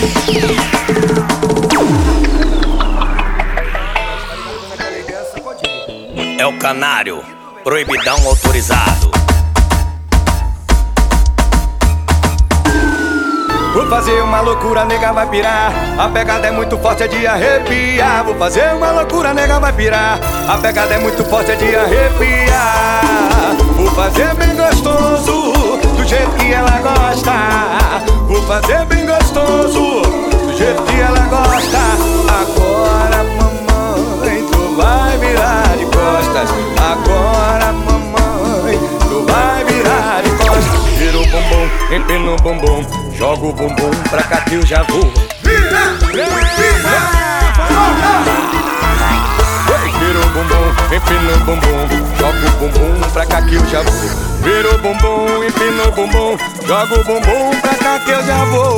É o canário, proibidão autorizado. Vou fazer uma loucura, nega vai pirar. A pegada é muito forte, é de arrepiar. Vou fazer uma loucura, nega vai pirar. A pegada é muito forte, é de arrepiar. Vou fazer bem gostoso, do jeito que ela gosta. Vou fazer bem gostoso, do jeito que ela gosta. Agora, mamãe, tu vai virar de costas. Agora, mamãe, tu vai virar de costas. Vira o bumbum, empina o bumbum, joga o bumbum pra cá que eu já vou. Vira o bumbum, empina o bumbum, joga o bumbum pra cá que eu já vou. Vira o bumbum, empina o bumbum, joga o bumbum pra cá que eu já vou.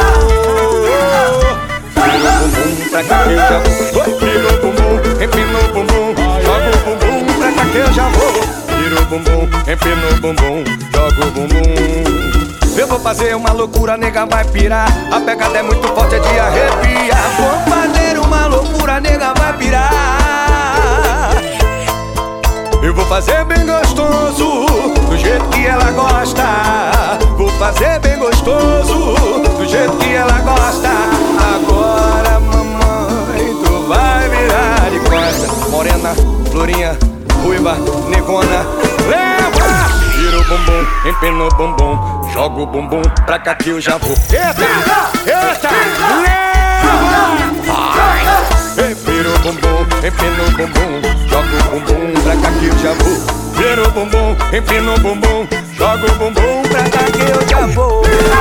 Vira o bumbum pra cá que eu já vou. Vira o bumbum, empina o bumbum, joga o bumbum pra cá que eu já vou. Vira o bumbum, empina o bumbum, joga o bumbum. Eu vou fazer uma loucura, nega vai pirar. A pegada é muito forte, é de arrepiar. Vou fazer uma loucura, nega vai pirar. Eu vou fazer bem gostoso, do jeito que ela gosta. Vou fazer bem gostoso, do jeito que ela gosta. Agora, mamãe, tu vai virar de costa. Morena, lourinha, ruiva, negona, leva! Vira o bumbum, empina o bumbum, joga o bumbum pra cá que eu já vou. Eita, eita, leva! Vira o bumbum, empina o bumbum, joga o bumbum pra cá que eu já vou. Vira o bumbum, empina o bumbum, joga o bumbum pra cá que eu já vou. Vira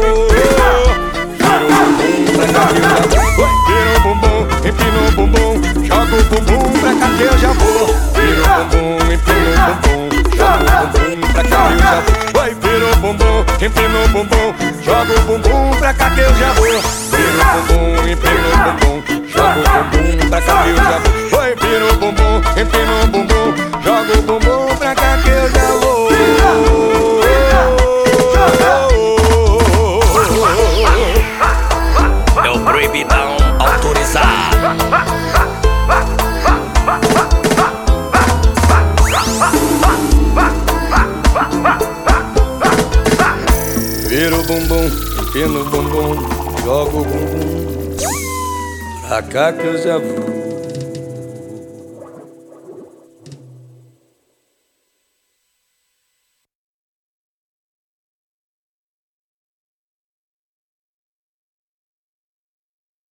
o bumbum pra cá que eu já vou. Vira o bumbum, empina o bumbum, joga o bumbum pra cá que eu já vou. Vira o bumbum, empina o bumbum, joga o bumbum pra cá que eu já vou. Vai, vira o bumbum, empina o bumbum, joga o bumbum pra cá que eu já vou. Vira o bumbum, empina o bumbum, joga o bumbum pra cá que eu já vou. Vai, vira o bumbum, empina o bumbum, joga o bumbum pra cá que eu já vou. É o proibidão autorizado. Vira o bumbum, empina o bumbum, joga o bumbum pra cá que eu já vou.